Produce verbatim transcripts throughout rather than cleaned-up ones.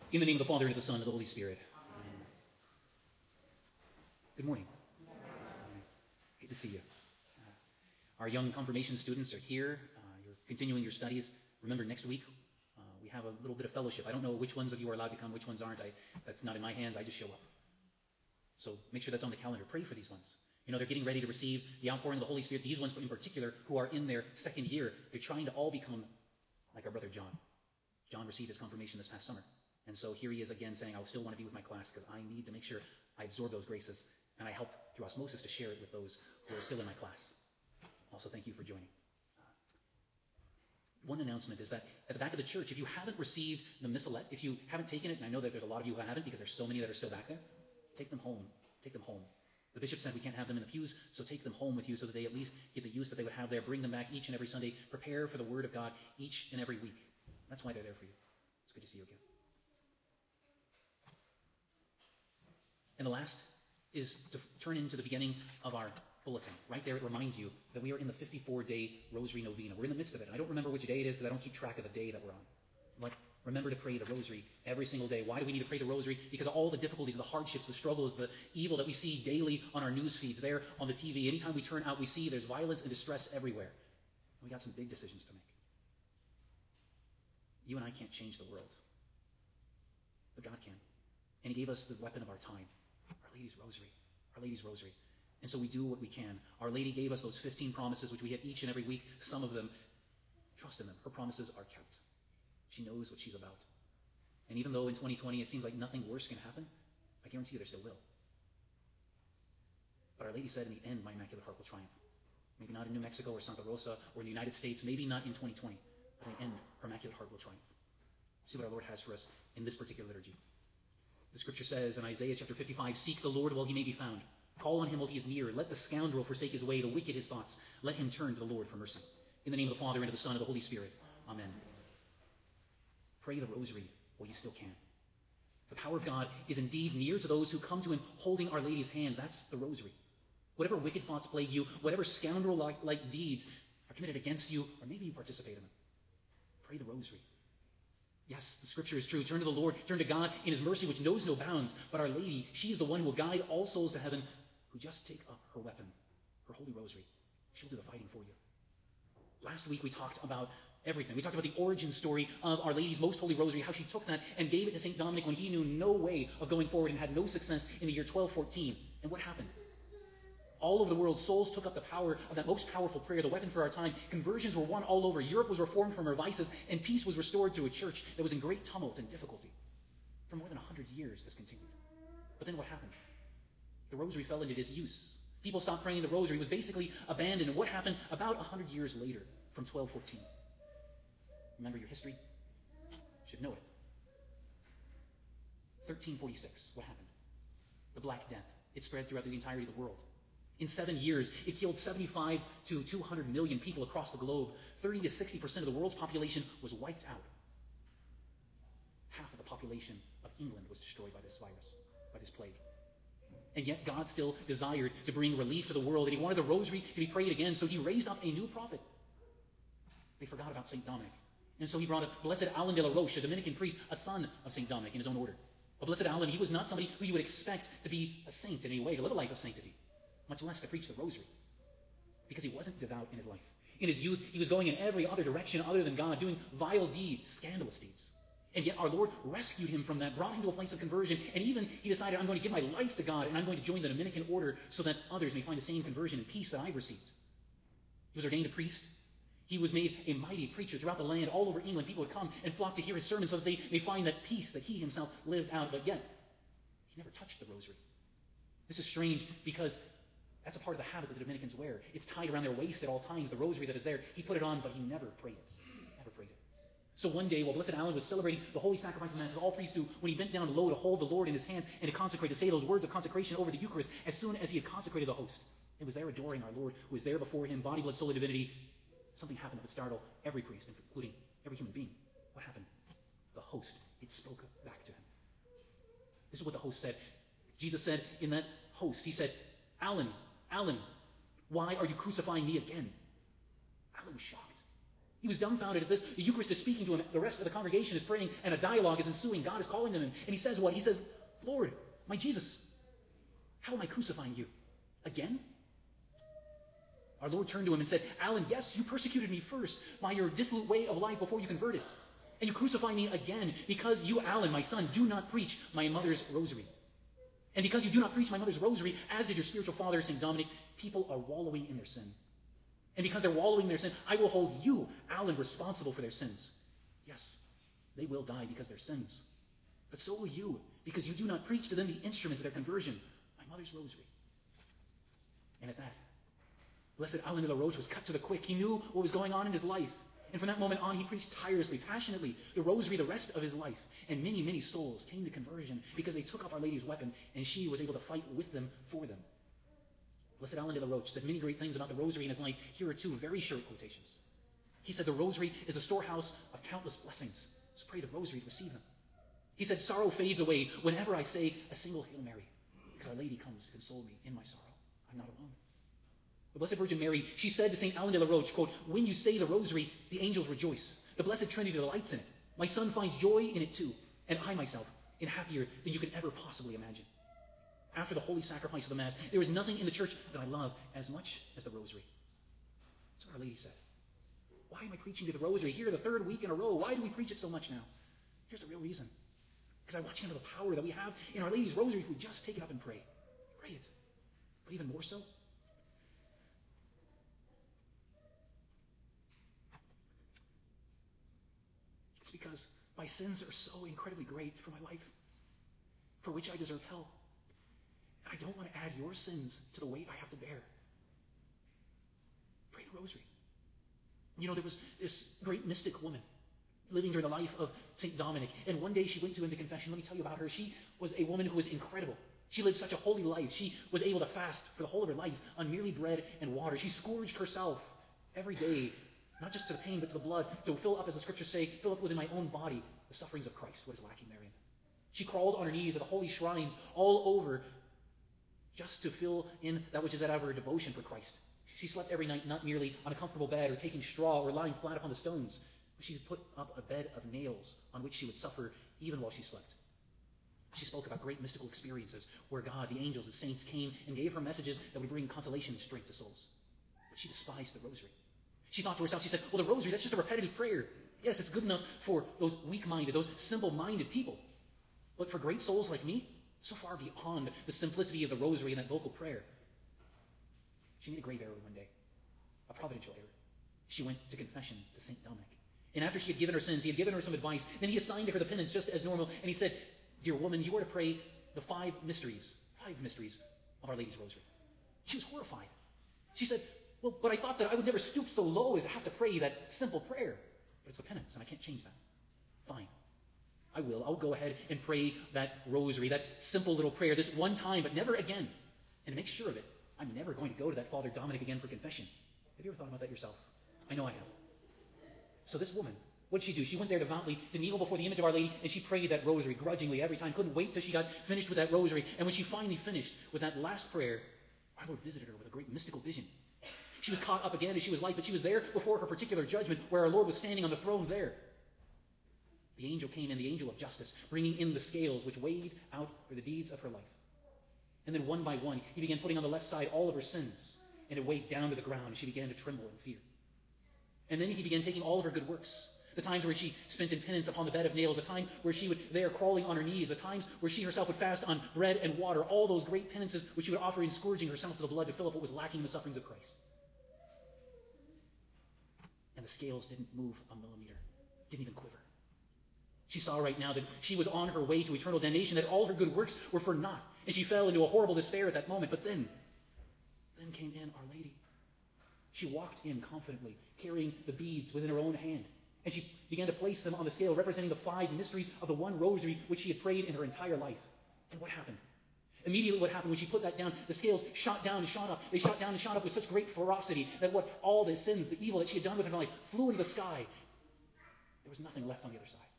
In the name of the Father, and of the Son, and of the Holy Spirit. Amen. Good morning. Good to see you. Uh, our young confirmation students are here. Uh, you're continuing your studies. Remember, next week uh, we have a little bit of fellowship. I don't know which ones of you are allowed to come, which ones aren't. I, that's not in my hands. I just show up. So make sure that's on the calendar. Pray for these ones. You know, they're getting ready to receive the outpouring of the Holy Spirit. These ones in particular, who are in their second year, they're trying to all become like our brother John. John received his confirmation this past summer. And so here he is again saying, I still want to be with my class because I need to make sure I absorb those graces and I help through osmosis to share it with those who are still in my class. Also, thank you for joining. One announcement is that at the back of the church, if you haven't received the missalette, if you haven't taken it, and I know that there's a lot of you who haven't because there's so many that are still back there, take them home. Take them home. The bishop said we can't have them in the pews, so take them home with you so that they at least get the use that they would have there. Bring them back each and every Sunday. Prepare for the Word of God each and every week. That's why they're there for you. It's good to see you again. And the last is to turn into the beginning of our bulletin. Right there it reminds you that we are in the fifty-four day Rosary Novena. We're in the midst of it. I don't remember which day it is because I don't keep track of the day that we're on. But remember to pray the Rosary every single day. Why do we need to pray the Rosary? Because of all the difficulties, the hardships, the struggles, the evil that we see daily on our news feeds, there on the T V. Anytime we turn out, we see there's violence and distress everywhere. And we got some big decisions to make. You and I can't change the world. But God can. And He gave us the weapon of our time. Our Lady's Rosary. Our Lady's Rosary. And so we do what we can. Our Lady gave us those fifteen promises, which we get each and every week. Some of them, trust in them. Her promises are kept. She knows what she's about. And even though in twenty twenty it seems like nothing worse can happen, I guarantee you there still will. But Our Lady said in the end, my Immaculate Heart will triumph. Maybe not in New Mexico or Santa Rosa or in the United States, maybe not in twenty twenty, but in the end, her Immaculate Heart will triumph. See what our Lord has for us in this particular liturgy. The scripture says in Isaiah chapter fifty-five, seek the Lord while he may be found. Call on him while he is near. Let the scoundrel forsake his way, the wicked his thoughts. Let him turn to the Lord for mercy. In the name of the Father, and of the Son, and of the Holy Spirit. Amen. Pray the Rosary while you still can. The power of God is indeed near to those who come to him holding Our Lady's hand. That's the Rosary. Whatever wicked thoughts plague you, whatever scoundrel-like like deeds are committed against you, or maybe you participate in them, pray the Rosary. Yes, the scripture is true. Turn to the Lord, turn to God in his mercy, which knows no bounds. But Our Lady, she is the one who will guide all souls to heaven, who just take up her weapon, her Holy Rosary. She'll do the fighting for you. Last week we talked about everything. We talked about the origin story of Our Lady's Most Holy Rosary, how she took that and gave it to Saint Dominic when he knew no way of going forward and had no success in the year twelve fourteen. And what happened? All over the world, souls took up the power of that most powerful prayer, the weapon for our time. Conversions were won all over. Europe was reformed from her vices, and peace was restored to a church that was in great tumult and difficulty. For more than a hundred years, this continued. But then what happened? The Rosary fell into disuse. People stopped praying the Rosary. It was basically abandoned. And what happened about a hundred years later, from twelve fourteen? Remember your history? You should know it. thirteen forty-six, what happened? The Black Death. It spread throughout the entirety of the world. In seven years, it killed seventy-five to two hundred million people across the globe. thirty to sixty percent of the world's population was wiped out. Half of the population of England was destroyed by this virus, by this plague. And yet God still desired to bring relief to the world, and he wanted the Rosary to be prayed again, so he raised up a new prophet. They forgot about Saint Dominic. And so he brought up Blessed Alan de la Roche, a Dominican priest, a son of Saint Dominic in his own order. But Blessed Alan, he was not somebody who you would expect to be a saint in any way, to live a life of sanctity, much less to preach the Rosary, because he wasn't devout in his life. In his youth, he was going in every other direction other than God, doing vile deeds, scandalous deeds. And yet our Lord rescued him from that, brought him to a place of conversion, and even he decided, I'm going to give my life to God, and I'm going to join the Dominican order so that others may find the same conversion and peace that I've received. He was ordained a priest. He was made a mighty preacher throughout the land, all over England. People would come and flock to hear his sermons so that they may find that peace that he himself lived out. But yet, he never touched the Rosary. This is strange because that's a part of the habit that the Dominicans wear. It's tied around their waist at all times, the Rosary that is there. He put it on, but he never prayed it. Never prayed it. So one day, while Blessed Alan was celebrating the Holy Sacrifice of Mass, as all priests do, when he bent down low to hold the Lord in his hands and to consecrate, to say those words of consecration over the Eucharist, as soon as he had consecrated the host, it was there adoring our Lord, who was there before him, body, blood, soul, and divinity. Something happened that would startle every priest, including every human being. What happened? The host, it spoke back to him. This is what the host said. Jesus said in that host, he said, Alan, Alan, why are you crucifying me again? Alan was shocked. He was dumbfounded at this. The Eucharist is speaking to him. The rest of the congregation is praying, and a dialogue is ensuing. God is calling to him. And he says what? He says, Lord, my Jesus, how am I crucifying you? Again? Our Lord turned to him and said, Alan, yes, you persecuted me first by your dissolute way of life before you converted. And you crucify me again because you, Alan, my son, do not preach my mother's rosary. And because you do not preach my mother's rosary, as did your spiritual father, Saint Dominic, people are wallowing in their sin. And because they're wallowing in their sin, I will hold you, Alan, responsible for their sins. Yes, they will die because of their sins. But so will you, because you do not preach to them the instrument of their conversion, my mother's rosary. And at that, Blessed Alan de la Roche was cut to the quick. He knew what was going on in his life. And from that moment on, he preached tirelessly, passionately, the rosary the rest of his life. And many, many souls came to conversion because they took up Our Lady's weapon, and she was able to fight with them, for them. Blessed Alan de la Roche said many great things about the rosary in his life. Here are two very short quotations. He said, the rosary is a storehouse of countless blessings. So pray the rosary to receive them. He said, sorrow fades away whenever I say a single Hail Mary, because Our Lady comes to console me in my sorrow. I'm not alone. The Blessed Virgin Mary, she said to Saint Alan de la Roche, quote, when you say the rosary, the angels rejoice. The Blessed Trinity delights in it. My son finds joy in it too. And I myself am happier than you can ever possibly imagine. After the holy sacrifice of the Mass, there is nothing in the church that I love as much as the rosary. That's what Our Lady said. Why am I preaching to the rosary here the third week in a row? Why do we preach it so much now? Here's the real reason. Because I want you to know the power that we have in Our Lady's rosary if we just take it up and pray. Pray it. But even more so, it's because my sins are so incredibly great for my life, for which I deserve hell. And I don't want to add your sins to the weight I have to bear. Pray the rosary. You know, there was this great mystic woman living during the life of Saint Dominic, and one day she went to him to confession. Let me tell you about her. She was a woman who was incredible. She lived such a holy life. She was able to fast for the whole of her life on merely bread and water. She scourged herself every day, not just to the pain, but to the blood, to fill up, as the scriptures say, fill up within my own body the sufferings of Christ, what is lacking therein. She crawled on her knees at the holy shrines all over just to fill in that which is out of her devotion for Christ. She slept every night not merely on a comfortable bed or taking straw or lying flat upon the stones, but she put up a bed of nails on which she would suffer even while she slept. She spoke about great mystical experiences where God, the angels, and saints came and gave her messages that would bring consolation and strength to souls. But she despised the rosary. She thought to herself, she said, well, the rosary, that's just a repetitive prayer. Yes, it's good enough for those weak-minded, those simple-minded people. But for great souls like me, so far beyond the simplicity of the rosary and that vocal prayer. She made a grave error one day, a providential error. She went to confession to Saint Dominic. And after she had given her sins, he had given her some advice. Then he assigned to her the penance just as normal. And he said, dear woman, you are to pray the five mysteries, five mysteries of Our Lady's Rosary. She was horrified. She said, well, but I thought that I would never stoop so low as to have to pray that simple prayer. But it's the penance, and I can't change that. Fine. I will. I'll go ahead and pray that rosary, that simple little prayer, this one time, but never again. And to make sure of it, I'm never going to go to that Father Dominic again for confession. Have you ever thought about that yourself? I know I have. So this woman, what did she do? She went there devoutly to kneel before the image of Our Lady, and she prayed that rosary grudgingly every time. Couldn't wait till she got finished with that rosary. And when she finally finished with that last prayer, our Lord visited her with a great mystical vision. She was caught up again as she was light, but she was there before her particular judgment, where our Lord was standing on the throne there. The angel came in, the angel of justice, bringing in the scales which weighed out for the deeds of her life. And then one by one, he began putting on the left side all of her sins, and it weighed down to the ground, and she began to tremble in fear. And then he began taking all of her good works, the times where she spent in penance upon the bed of nails, the time where she would there crawling on her knees, the times where she herself would fast on bread and water, all those great penances which she would offer in scourging herself to the blood to fill up what was lacking in the sufferings of Christ. And the scales didn't move a millimeter, didn't even quiver. She saw right now that she was on her way to eternal damnation, that all her good works were for naught, and she fell into a horrible despair at that moment. But then, then came in Our Lady. She walked in confidently, carrying the beads within her own hand, and she began to place them on the scale, representing the five mysteries of the one rosary which she had prayed in her entire life. And what happened? Immediately what happened when she put that down, the scales shot down and shot up. They shot down and shot up with such great ferocity that what all the sins, the evil that she had done with her life, flew into the sky. There was nothing left on the other side.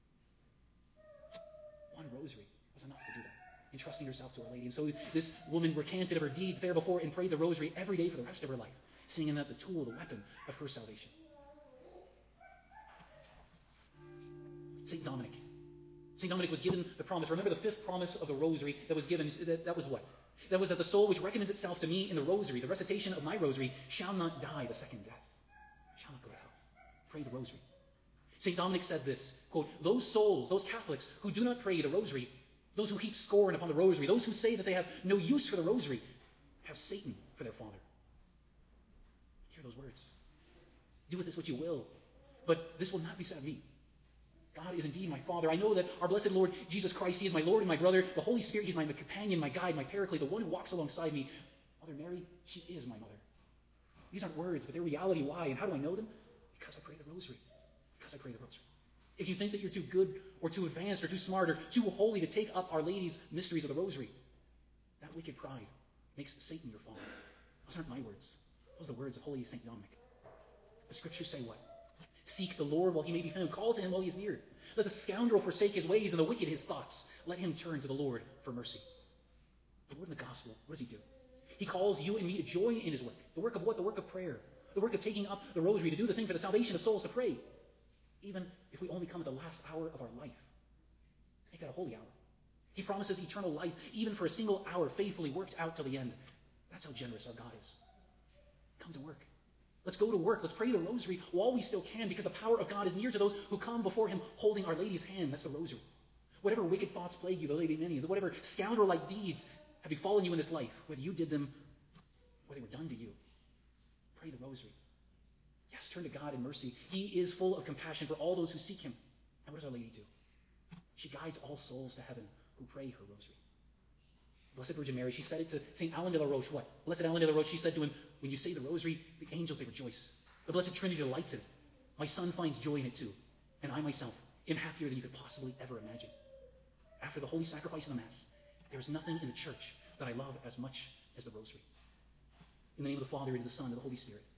One rosary was enough to do that, entrusting herself to Our Lady. And so this woman recanted of her deeds there before and prayed the rosary every day for the rest of her life, seeing in that the tool, the weapon of her salvation. Saint Dominic. Saint Dominic was given the promise. Remember the fifth promise of the rosary that was given? That, that was what? That was that the soul which recommends itself to me in the rosary, the recitation of my rosary, shall not die the second death. Shall not go to hell. Pray the rosary. Saint Dominic said this, quote, those souls, those Catholics who do not pray the rosary, those who heap scorn upon the rosary, those who say that they have no use for the rosary, have Satan for their father. Hear those words. Do with this what you will, but this will not be said of me. God is indeed my Father. I know that our blessed Lord Jesus Christ, He is my Lord and my brother. The Holy Spirit, He's my companion, my guide, my paraclete, the one who walks alongside me. Mother Mary, she is my mother. These aren't words, but they're reality. Why? And how do I know them? Because I pray the rosary. Because I pray the rosary. If you think that you're too good or too advanced or too smart or too holy to take up Our Lady's mysteries of the rosary, that wicked pride makes Satan your father. Those aren't my words. Those are the words of Holy Saint Dominic. The scriptures say what? Seek the Lord while He may be found. Call to Him while He is near. Let the scoundrel forsake his ways and the wicked his thoughts. Let him turn to the Lord for mercy. The Lord in the gospel, what does He do? He calls you and me to join in His work. The work of what? The work of prayer. The work of taking up the rosary, to do the thing for the salvation of souls, to pray. Even if we only come at the last hour of our life. Make that a holy hour. He promises eternal life, even for a single hour, faithfully worked out till the end. That's how generous our God is. Come to work. Let's go to work. Let's pray the rosary while we still can, because the power of God is near to those who come before Him holding Our Lady's hand. That's the rosary. Whatever wicked thoughts plague you, though they be many, whatever scoundrel-like deeds have befallen you in this life, whether you did them or they were done to you, pray the rosary. Yes, turn to God in mercy. He is full of compassion for all those who seek Him. And what does Our Lady do? She guides all souls to heaven who pray her rosary. Blessed Virgin Mary, she said it to Saint Alan de la Roche. What? Blessed Alan de la Roche, she said to him, when you say the rosary, the angels, they rejoice. The Blessed Trinity delights in it. My son finds joy in it too. And I myself am happier than you could possibly ever imagine. After the holy sacrifice of the Mass, there is nothing in the church that I love as much as the rosary. In the name of the Father, and of the Son, and of the Holy Spirit.